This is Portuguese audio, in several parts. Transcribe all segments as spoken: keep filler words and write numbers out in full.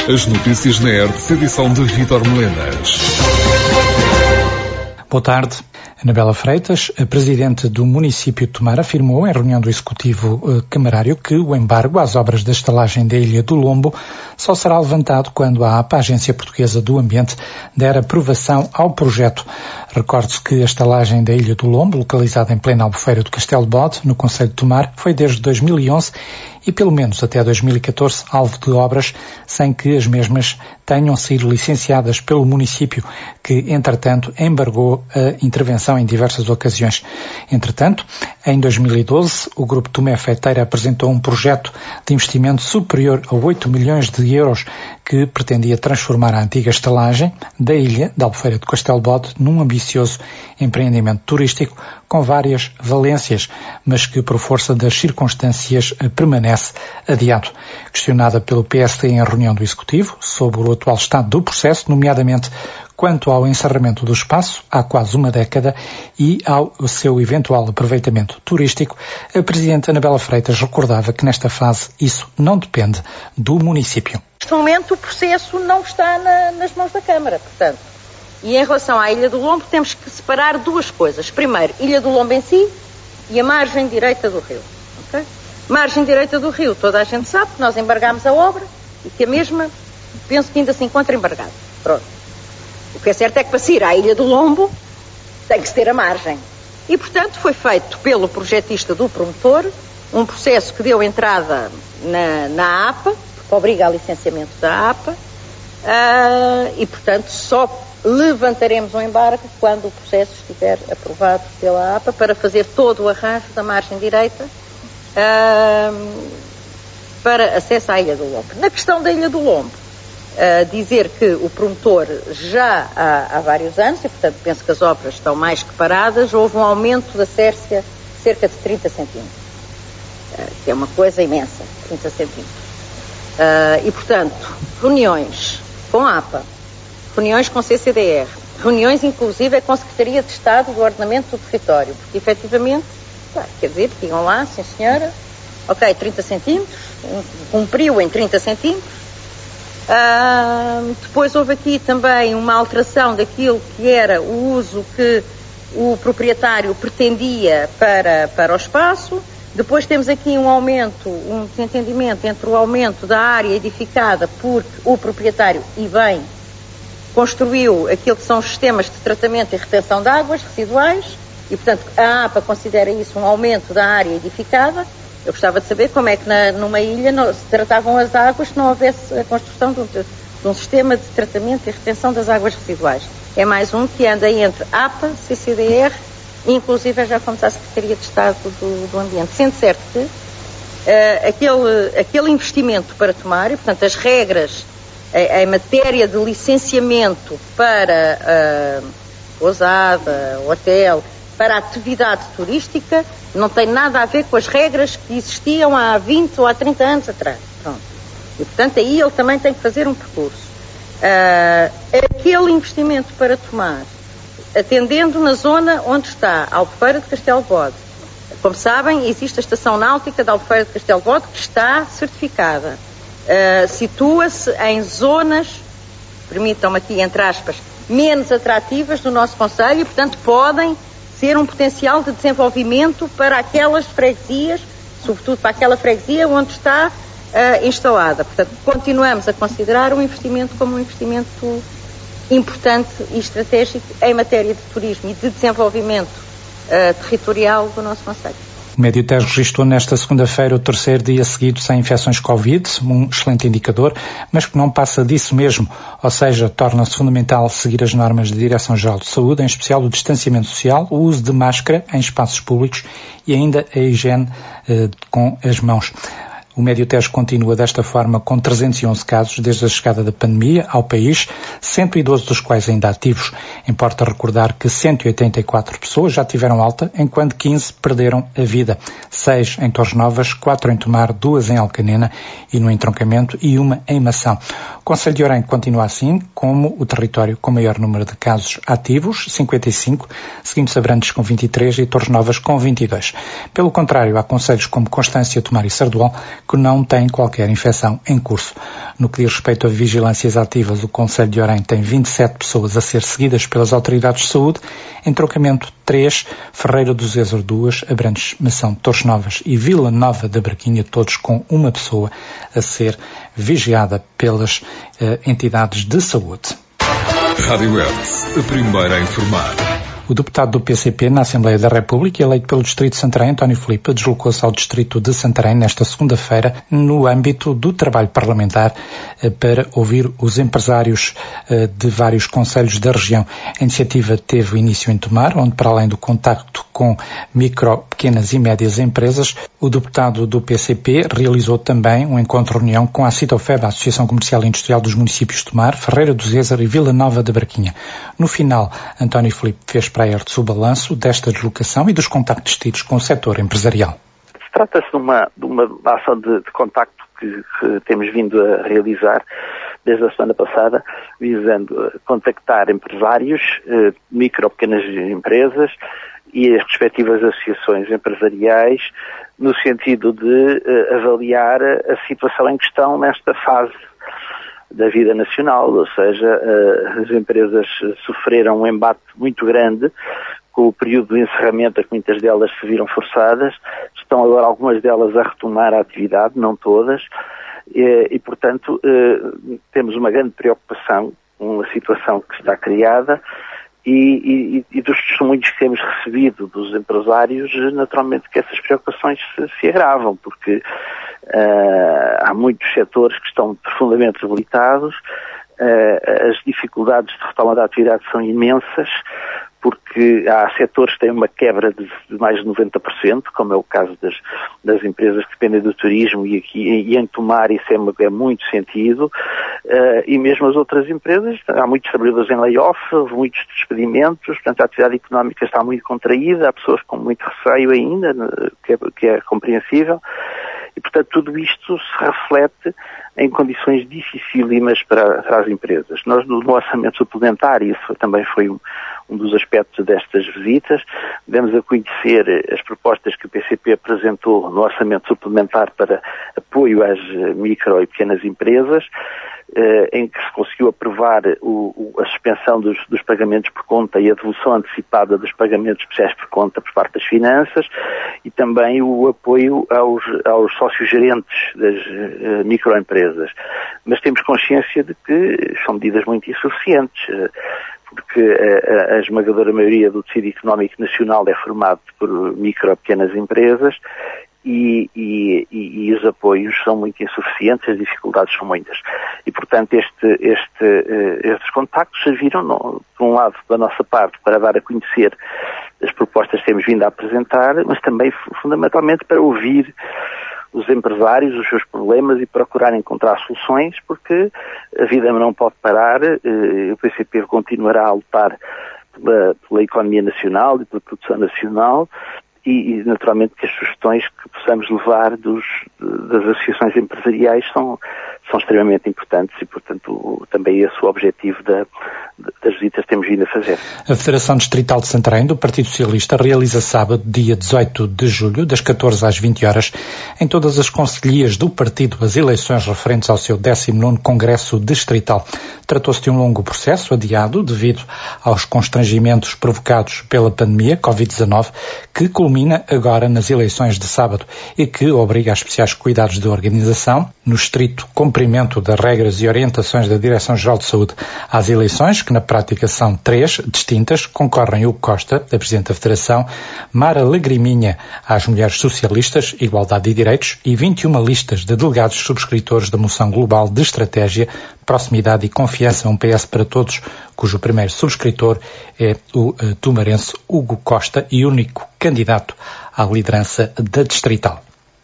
As notícias na R T P, edição de Vítor Melenas. Boa tarde. Anabela Freitas, a presidente do município de Tomar, afirmou em reunião do Executivo uh, Camarário que o embargo às obras da estalagem da Ilha do Lombo só será levantado quando a APA, a Agência Portuguesa do Ambiente, der aprovação ao projeto. Recorde-se que a estalagem da Ilha do Lombo, localizada em plena albufeira do Castelo de Bode, no concelho de Tomar, foi desde dois mil e onze e pelo menos até dois mil e catorze alvo de obras sem que as mesmas tenham sido licenciadas pelo município, que, entretanto, embargou a intervenção em diversas ocasiões. Entretanto, em dois mil e doze, o Grupo Tomé Feiteira apresentou um projeto de investimento superior a oito milhões de euros que pretendia transformar a antiga estalagem da ilha da Albufeira do Castelo de Bode num ambicioso empreendimento turístico com várias valências, mas que, por força das circunstâncias, permanece adiado. Questionada pelo P S D em reunião do Executivo sobre o atual estado do processo, nomeadamente quanto ao encerramento do espaço há quase uma década e ao seu eventual aproveitamento turístico, a Presidente Anabela Freitas recordava que nesta fase isso não depende do município. Neste momento o processo não está na, nas mãos da Câmara, portanto. E em relação à Ilha do Lombo temos que separar duas coisas. Primeiro, Ilha do Lombo em si e a margem direita do rio. Okay? Margem direita do rio, toda a gente sabe que nós embargámos a obra e que a mesma, penso que ainda se encontra embargada. Pronto. O que é certo é que para se ir à Ilha do Lombo tem que se ter a margem. E, portanto, foi feito pelo projetista do promotor um processo que deu entrada na, na APA, que obriga ao licenciamento da APA, uh, e, portanto, só levantaremos o embargo quando o processo estiver aprovado pela APA para fazer todo o arranjo da margem direita uh, para acesso à Ilha do Lombo. Na questão da Ilha do Lombo, uh, dizer que o promotor já há, há vários anos, e portanto penso que as obras estão mais que paradas, houve um aumento da Sércia de cerca de trinta centímetros, uh, que é uma coisa imensa, trinta centímetros. Uh, e portanto, reuniões com a APA, reuniões com C C D R, reuniões inclusive com a Secretaria de Estado do Ordenamento do Território, porque efetivamente, pá, quer dizer, que iam lá, sim senhora, ok, trinta centímetros, cumpriu em trinta centímetros. Uh, depois houve aqui também uma alteração daquilo que era o uso que o proprietário pretendia para, para o espaço. Depois temos aqui um aumento, um desentendimento entre o aumento da área edificada porque o proprietário, e bem, construiu aquilo que são os sistemas de tratamento e retenção de águas residuais e, portanto, a APA considera isso um aumento da área edificada. Eu gostava de saber como é que na, numa ilha não, se tratavam as águas se não houvesse a construção de um, de um sistema de tratamento e retenção das águas residuais. É mais um que anda entre APA, C C D R e, inclusive, já fomos à Secretaria de Estado do, do Ambiente. Sendo certo que uh, aquele, aquele investimento para tomar, e, portanto, as regras em matéria de licenciamento para uh, pousada, hotel, para atividade turística, não tem nada a ver com as regras que existiam há vinte ou há trinta anos atrás. Pronto. E, portanto, aí ele também tem que fazer um percurso. Uh, aquele investimento para tomar, atendendo na zona onde está a Albufeira de Castelo de Bode. Como sabem, existe a estação náutica da Albufeira de Castelo de Bode que está certificada. Uh, situa-se em zonas, permitam-me aqui, entre aspas, menos atrativas do nosso concelho e, portanto, podem ser um potencial de desenvolvimento para aquelas freguesias, sobretudo para aquela freguesia onde está uh, instalada. Portanto, continuamos a considerar o investimento como um investimento importante e estratégico em matéria de turismo e de desenvolvimento uh, territorial do nosso concelho. O Médio Tejo registrou nesta segunda-feira o terceiro dia seguido sem infecções Covid, um excelente indicador, mas que não passa disso mesmo, ou seja, torna-se fundamental seguir as normas da Direção-Geral de Saúde, em especial o distanciamento social, o uso de máscara em espaços públicos e ainda a higiene eh, com as mãos. O Médio Tejo continua desta forma com trezentos e onze casos desde a chegada da pandemia ao país, cento e doze dos quais ainda ativos. Importa recordar que cento e oitenta e quatro pessoas já tiveram alta, enquanto quinze perderam a vida. seis em Torres Novas, quatro em Tomar, duas em Alcanena e no entroncamento e uma em Mação. O concelho de Orem continua assim, como o território com maior número de casos ativos, cinquenta e cinco, seguindo-se Abrantes com vinte e três e Torres Novas com vinte e dois. Pelo contrário, há concelhos como Constância, Tomar e Sardual que não têm qualquer infecção em curso. No que diz respeito a vigilâncias ativas, o Concelho de Orem tem vinte e sete pessoas a ser seguidas pelas autoridades de saúde. Em Trocamento, três, Ferreira do Zezer, duas, Abrantes, Mação, Torres Novas e Vila Nova da Barquinha, todos com uma pessoa a ser vigiada pelas eh, entidades de saúde. Rádio Hertz, a primeira a informar. O deputado do P C P na Assembleia da República, eleito pelo Distrito de Santarém, António Filipe, deslocou-se ao Distrito de Santarém nesta segunda-feira no âmbito do trabalho parlamentar para ouvir os empresários de vários concelhos da região. A iniciativa teve início em Tomar, onde, para além do contacto com micro, pequenas e médias empresas, o deputado do P C P realizou também um encontro-reunião com a Citofeb, a Associação Comercial e Industrial dos Municípios de Tomar, Ferreira do Zezer e Vila Nova da Barquinha. No final, António Filipe fez para a Hertz o balanço desta deslocação e dos contactos tidos com o setor empresarial. Trata-se de uma, de uma ação de, de contacto que, que temos vindo a realizar desde a semana passada, visando contactar empresários, eh, micro, pequenas empresas e as respectivas associações empresariais, no sentido de eh, avaliar a situação em questão nesta fase da vida nacional, ou seja, as empresas sofreram um embate muito grande com o período de encerramento a que muitas delas se viram forçadas, estão agora algumas delas a retomar a atividade, não todas, e, e portanto temos uma grande preocupação com a situação que está criada e, e, e dos testemunhos que temos recebido dos empresários, naturalmente que essas preocupações se, se agravam, porque Uh, há muitos setores que estão profundamente debilitados, uh, as dificuldades de retoma da atividade são imensas, porque há setores que têm uma quebra de, de mais de noventa por cento, como é o caso das, das empresas que dependem do turismo, e, aqui, e em Tomar isso é, é muito sentido, uh, e mesmo as outras empresas, há muitos trabalhadores em layoff, houve muitos despedimentos, portanto a atividade económica está muito contraída, há pessoas com muito receio ainda, que é, que é compreensível. E, portanto, tudo isto se reflete em condições dificílimas para, para as empresas. Nós, no, no orçamento suplementar, e isso também foi um, um dos aspectos destas visitas, demos a conhecer as propostas que o P C P apresentou no orçamento suplementar para apoio às micro e pequenas empresas, eh, em que se conseguiu aprovar o, o, a suspensão dos, dos pagamentos por conta e a devolução antecipada dos pagamentos especiais por conta por parte das finanças, e também o apoio aos, aos sócios-gerentes das uh, microempresas. Mas temos consciência de que são medidas muito insuficientes, uh, porque a, a esmagadora maioria do tecido económico nacional é formado por micro e pequenas empresas, E, e, e, e os apoios são muito insuficientes, as dificuldades são muitas. E, portanto, este, este, uh, estes contactos serviram, no, por um lado, da nossa parte, para dar a conhecer as propostas que temos vindo a apresentar, mas também, fundamentalmente, para ouvir os empresários, os seus problemas e procurar encontrar soluções, porque a vida não pode parar, uh, o P C P continuará a lutar pela, pela economia nacional e pela produção nacional, e, e naturalmente que as sugestões que possamos levar dos, das associações empresariais são, são extremamente importantes e, portanto, também esse é o objetivo da, das visitas que temos vindo a fazer. A Federação Distrital de Santarém do Partido Socialista realiza sábado, dia dezoito de julho, das catorze às vinte horas, em todas as concelhias do partido, as eleições referentes ao seu décimo nono Congresso Distrital. Tratou-se de um longo processo adiado devido aos constrangimentos provocados pela pandemia covid dezanove, que culmina agora nas eleições de sábado e que obriga a especiais cuidados de organização, no estrito cumprimento das regras e orientações da Direção-Geral de Saúde. Às eleições, que na prática são três, distintas, concorrem Hugo Costa, da Presidente da Federação, Mara Lagriminha, às Mulheres Socialistas, Igualdade e Direitos, e vinte e uma listas de delegados subscritores da Moção Global de Estratégia, Proximidade e Confiança, um P S para todos, cujo primeiro subscritor é o uh, tumarense Hugo Costa e único candidato à liderança da Distrital.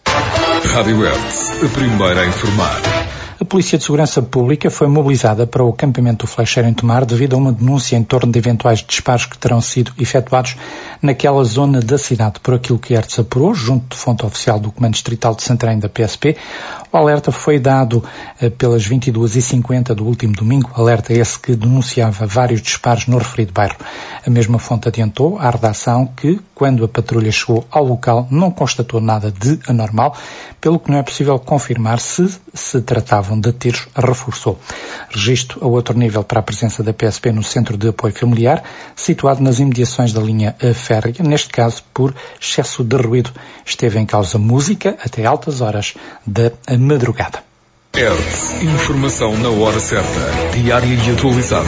Rádio Hertz, a primeira a informar. A Polícia de Segurança Pública foi mobilizada para o acampamento do Flecheiro em Tomar devido a uma denúncia em torno de eventuais disparos que terão sido efetuados naquela zona da cidade. Por aquilo que Hertz apurou, junto de fonte oficial do Comando Distrital de Santarém da P S P, o alerta foi dado eh, pelas vinte e duas e cinquenta do último domingo, alerta esse que denunciava vários disparos no referido bairro. A mesma fonte adiantou à redação que, quando a patrulha chegou ao local, não constatou nada de anormal, pelo que não é possível confirmar se se tratavam de tiros, reforçou. Registro a outro nível para a presença da P S P no Centro de Apoio Familiar, situado nas imediações da linha férrea, neste caso por excesso de ruído. Esteve em causa música até altas horas da madrugada. Hertz, informação na hora certa, diária e atualizada.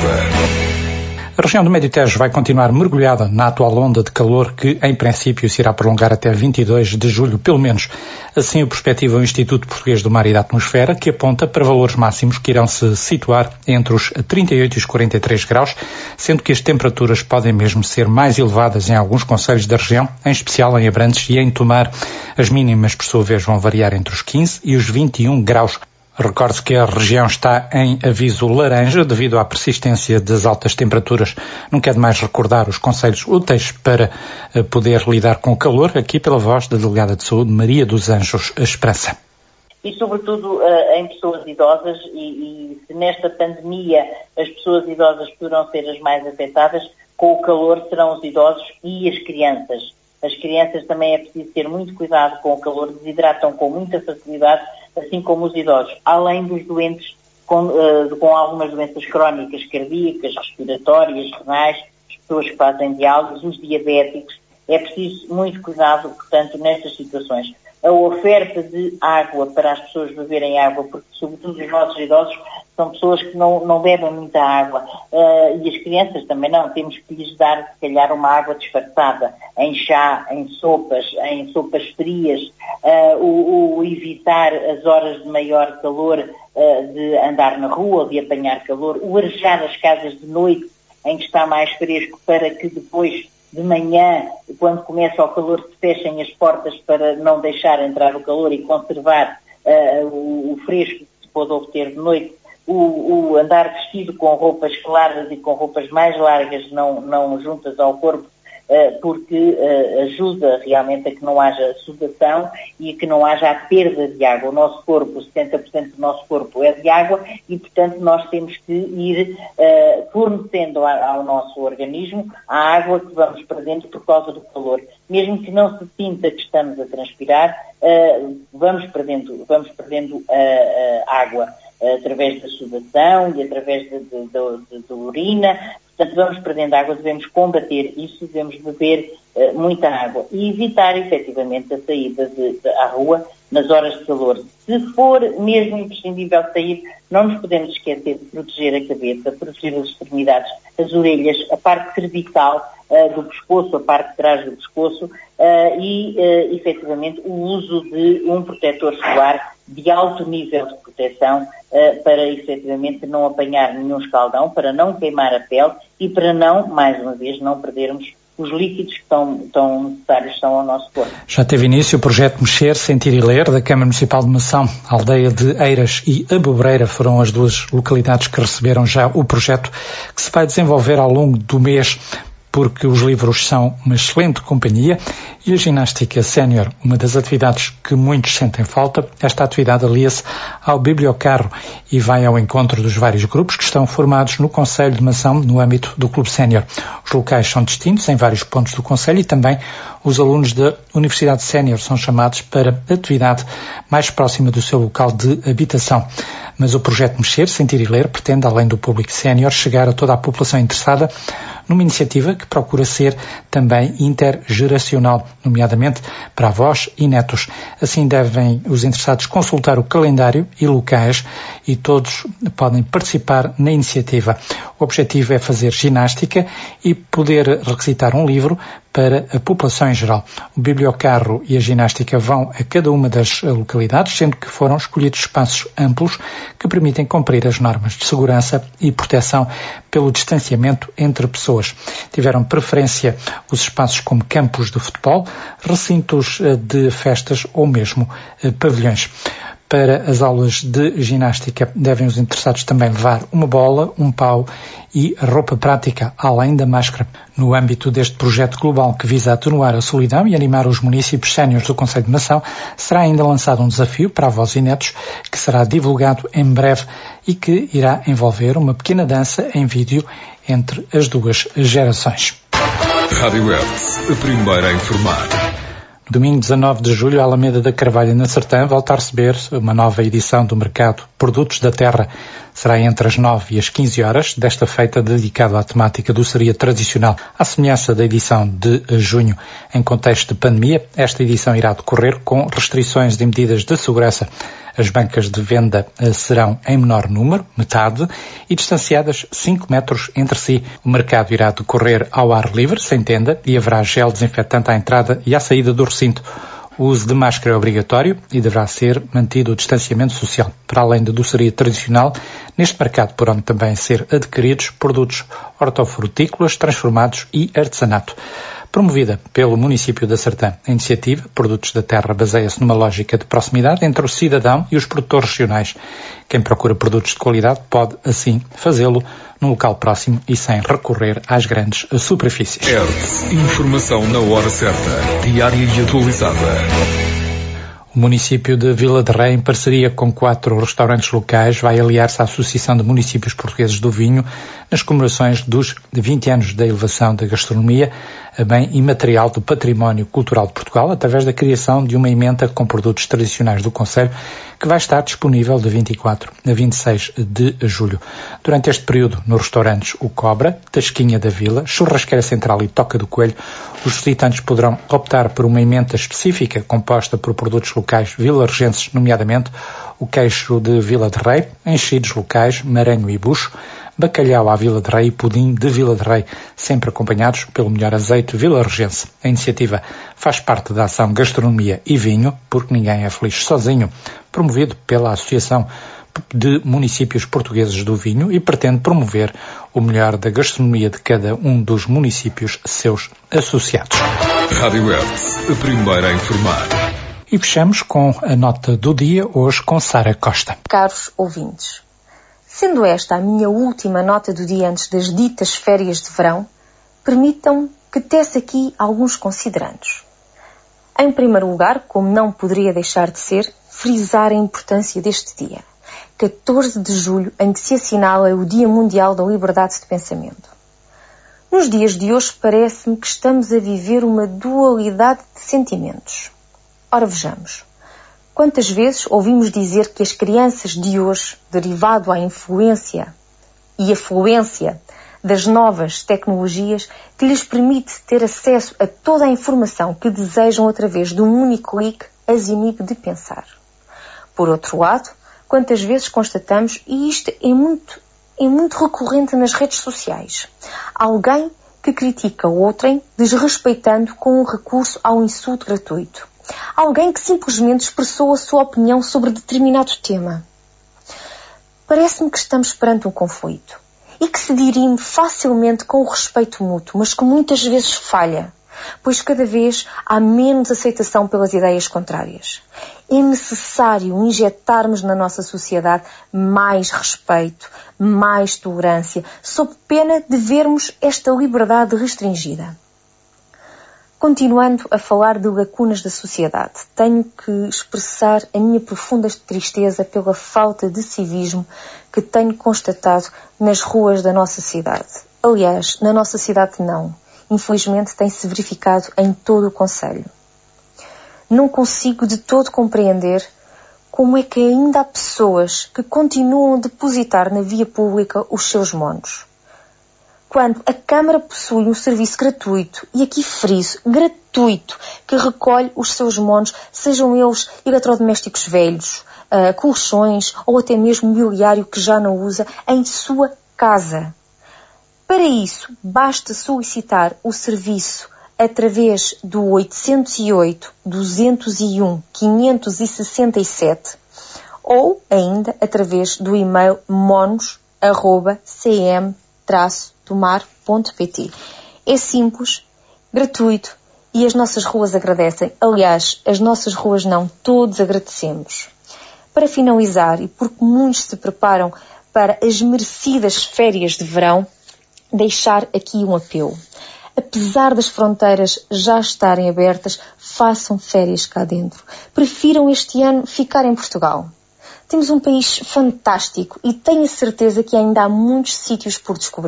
A região do Médio Tejo vai continuar mergulhada na atual onda de calor que, em princípio, se irá prolongar até vinte e dois de julho, pelo menos. Assim o perspectiva o Instituto Português do Mar e da Atmosfera, que aponta para valores máximos que irão se situar entre os trinta e oito e os quarenta e três graus, sendo que as temperaturas podem mesmo ser mais elevadas em alguns concelhos da região, em especial em Abrantes e em Tomar. As mínimas, por sua vez, vão variar entre os quinze e os vinte e um graus. Recorde-se que a região está em aviso laranja devido à persistência das altas temperaturas. Não quer demais recordar os conselhos úteis para poder lidar com o calor, aqui pela voz da Delegada de Saúde, Maria dos Anjos Esperança. E sobretudo uh, em pessoas idosas, e, e se nesta pandemia as pessoas idosas poderão ser as mais afetadas, com o calor serão os idosos e as crianças. As crianças também é preciso ter muito cuidado com o calor, desidratam com muita facilidade, assim como os idosos, além dos doentes com, uh, com algumas doenças crónicas, cardíacas, respiratórias, renais, as pessoas que fazem diálise, os diabéticos. É preciso muito cuidado, portanto, nestas situações. A oferta de água para as pessoas beberem água, porque sobretudo os nossos idosos são pessoas que não, não bebem muita água, uh, e as crianças também não. Temos que lhes dar, se calhar, uma água disfarçada, em chá, em sopas, em sopas frias, uh, o, o evitar as horas de maior calor, uh, de andar na rua, de apanhar calor, o arejar as casas de noite, em que está mais fresco, para que depois de manhã, quando começa o calor, se fechem as portas para não deixar entrar o calor e conservar uh, o, o fresco que se pode obter de noite. O, o andar vestido com roupas claras e com roupas mais largas, não, não juntas ao corpo, uh, porque uh, ajuda realmente a que não haja sudação e a que não haja a perda de água. O nosso corpo, setenta por cento do nosso corpo é de água e, portanto, nós temos que ir uh, fornecendo a, ao nosso organismo a água que vamos perdendo por causa do calor. Mesmo que não se sinta que estamos a transpirar, uh, vamos perdendo, vamos perdendo uh, uh, água através da sudação e através de, de, de, de, de urina. Portanto, vamos perdendo água, devemos combater isso, devemos beber uh, muita água e evitar, efetivamente, a saída de, de, à rua nas horas de calor. Se for mesmo imprescindível sair, não nos podemos esquecer de proteger a cabeça, proteger as extremidades, as orelhas, a parte cervical uh, do pescoço, a parte de trás do pescoço uh, e, uh, efetivamente, o uso de um protetor solar de alto nível de proteção uh, para, efetivamente, não apanhar nenhum escaldão, para não queimar a pele e para não, mais uma vez, não perdermos os líquidos que tão, tão necessários são ao nosso corpo. Já teve início o projeto Mexer, Sentir e Ler da Câmara Municipal de Mação. A aldeia de Eiras e a Bobreira foram as duas localidades que receberam já o projeto, que se vai desenvolver ao longo do mês, porque os livros são uma excelente companhia e a ginástica sénior, uma das atividades que muitos sentem falta. Esta atividade alia-se ao bibliocarro e vai ao encontro dos vários grupos que estão formados no Concelho de Mação no âmbito do Clube Sénior. Os locais são distintos em vários pontos do Concelho e também os alunos da Universidade Sénior são chamados para a atividade mais próxima do seu local de habitação. Mas o projeto Mexer, Sentir e Ler pretende, além do público sénior, chegar a toda a população interessada numa iniciativa que procura ser também intergeracional, nomeadamente para avós e netos. Assim devem os interessados consultar o calendário e locais e todos podem participar na iniciativa. O objetivo é fazer ginástica e poder requisitar um livro para a população em geral. O bibliocarro e a ginástica vão a cada uma das localidades, sendo que foram escolhidos espaços amplos que permitem cumprir as normas de segurança e proteção pelo distanciamento entre pessoas. Tiveram preferência os espaços como campos de futebol, recintos de festas ou mesmo pavilhões. Para as aulas de ginástica devem os interessados também levar uma bola, um pau e roupa prática, além da máscara. No âmbito deste projeto global que visa atenuar a solidão e animar os municípios séniores do Concelho de Mação, será ainda lançado um desafio para avós e netos que será divulgado em breve e que irá envolver uma pequena dança em vídeo entre as duas gerações. Rádio Hertz, a primeira a informar. Domingo dezanove de julho, a Alameda da Carvalho, na Sertã, volta a receber uma nova edição do mercado Produtos da Terra. Será entre as nove e as quinze horas, desta feita dedicado à temática do cereal tradicional. À semelhança da edição de junho, em contexto de pandemia, esta edição irá decorrer com restrições de medidas de segurança. As bancas de venda serão em menor número, metade, e distanciadas cinco metros entre si. O mercado irá decorrer ao ar livre, sem tenda, e haverá gel desinfetante à entrada e à saída do recinto. O uso de máscara é obrigatório e deverá ser mantido o distanciamento social. Para além da doçaria tradicional, neste mercado poderão também ser adquiridos produtos hortofrutícolas, transformados e artesanato. Promovida pelo município da Sertã, a iniciativa Produtos da Terra baseia-se numa lógica de proximidade entre o cidadão e os produtores regionais. Quem procura produtos de qualidade pode, assim, fazê-lo num local próximo e sem recorrer às grandes superfícies. Hertz, informação na hora certa, diária e atualizada. O município de Vila de Rei, em parceria com quatro restaurantes locais, vai aliar-se à Associação de Municípios Portugueses do Vinho nas comemorações dos vinte anos da elevação da gastronomia a bem imaterial do património cultural de Portugal, através da criação de uma ementa com produtos tradicionais do concelho, que vai estar disponível de vinte e quatro a vinte e seis de julho. Durante este período, nos restaurantes O Cobra, Tasquinha da Vila, Churrasqueira Central e Toca do Coelho, os visitantes poderão optar por uma ementa específica composta por produtos locais vilarregenses, nomeadamente o queijo de Vila de Rei, enchidos locais, maranho e bucho, bacalhau à Vila de Rei e pudim de Vila de Rei, sempre acompanhados pelo melhor azeite vilarregense. A iniciativa faz parte da ação Gastronomia e Vinho, porque ninguém é feliz sozinho, promovido pela Associação de Municípios Portugueses do Vinho e pretende promover o melhor da gastronomia de cada um dos municípios seus associados. Rádio Hertz, a primeira a informar. E fechamos com a nota do dia, hoje com Sara Costa. Caros ouvintes, sendo esta a minha última nota do dia antes das ditas férias de verão, permitam que tece aqui alguns considerandos. Em primeiro lugar, como não poderia deixar de ser, frisar a importância deste dia, catorze de julho, em que se assinala o Dia Mundial da Liberdade de Pensamento. Nos dias de hoje parece-me que estamos a viver uma dualidade de sentimentos. Ora, vejamos. Quantas vezes ouvimos dizer que as crianças de hoje, derivado à influência e afluência das novas tecnologias, que lhes permite ter acesso a toda a informação que desejam através de um único clique, as inibe de pensar. Por outro lado, quantas vezes constatamos, e isto é muito, é muito recorrente nas redes sociais, alguém que critica outrem desrespeitando com um recurso ao insulto gratuito. Alguém que simplesmente expressou a sua opinião sobre determinado tema. Parece-me que estamos perante um conflito e que se dirime facilmente com o respeito mútuo, mas que muitas vezes falha, pois cada vez há menos aceitação pelas ideias contrárias. É necessário injetarmos na nossa sociedade mais respeito, mais tolerância, sob pena de vermos esta liberdade restringida. Continuando a falar de lacunas da sociedade, tenho que expressar a minha profunda tristeza pela falta de civismo que tenho constatado nas ruas da nossa cidade. Aliás, na nossa cidade não. Infelizmente tem-se verificado em todo o concelho. Não consigo de todo compreender como é que ainda há pessoas que continuam a depositar na via pública os seus monos. Quando a Câmara possui um serviço gratuito, e aqui friso, gratuito, que recolhe os seus monos, sejam eles eletrodomésticos velhos, uh, colchões ou até mesmo mobiliário que já não usa, em sua casa. Para isso, basta solicitar o serviço através do oitocentos e oito, duzentos e um, quinhentos e sessenta e sete ou ainda através do e-mail monos arroba c m traço tomar ponto p t. É simples, gratuito e as nossas ruas agradecem. Aliás, as nossas ruas não, todos agradecemos. Para finalizar, e porque muitos se preparam para as merecidas férias de verão, deixar aqui um apelo. Apesar das fronteiras já estarem abertas, façam férias cá dentro. Prefiram este ano ficar em Portugal. Temos um país fantástico e tenho a certeza que ainda há muitos sítios por descobrir.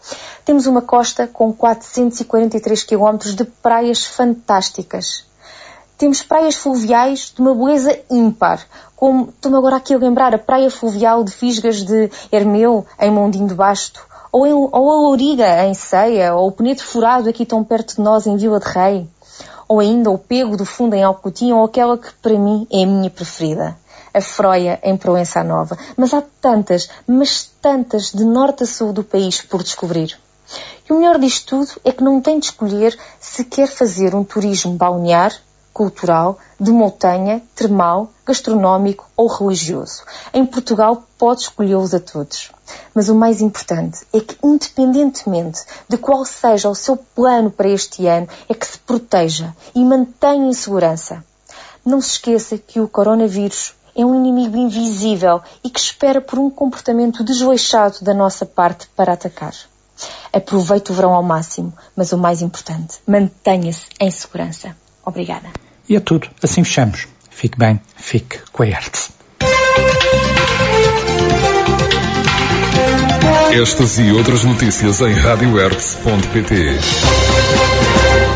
Temos uma costa com quatrocentos e quarenta e três quilómetros de praias fantásticas. Temos praias fluviais de uma beleza ímpar, como estou-me agora aqui a lembrar a praia fluvial de Fisgas de Hermeu, em Mondim de Basto, ou, em, ou a Louriga, em Ceia, ou o Penedo Furado, aqui tão perto de nós, em Vila de Rei, ou ainda o Pego do Fundo, em Alcotim, ou aquela que, para mim, é a minha preferida, a Froia, em Proença Nova. Mas há tantas, mas tantas, de norte a sul do país por descobrir. E o melhor disto tudo é que não tem de escolher se quer fazer um turismo balnear, cultural, de montanha, termal, gastronómico ou religioso. Em Portugal pode escolhê-los a todos. Mas o mais importante é que, independentemente de qual seja o seu plano para este ano, é que se proteja e mantenha em segurança. Não se esqueça que o coronavírus é um inimigo invisível e que espera por um comportamento desleixado da nossa parte para atacar. Aproveite o verão ao máximo, mas o mais importante, mantenha-se em segurança. Obrigada. E é tudo. Assim fechamos. Fique bem, fique com a Hertz. Estas e outras notícias em rádio hertz ponto pt.